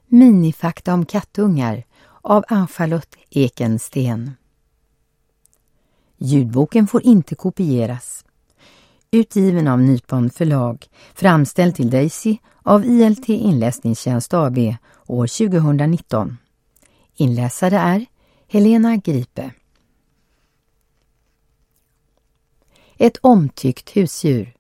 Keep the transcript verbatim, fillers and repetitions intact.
Minifakta om kattungar av Ann-Charlotte Ekensten. Ljudboken får inte kopieras. Utgiven av Nypon förlag, framställd till Daisy av I L T Inläsningstjänst A B år tjugohundranitton. Inläsare är Helena Gripe. Ett omtyckt husdjur.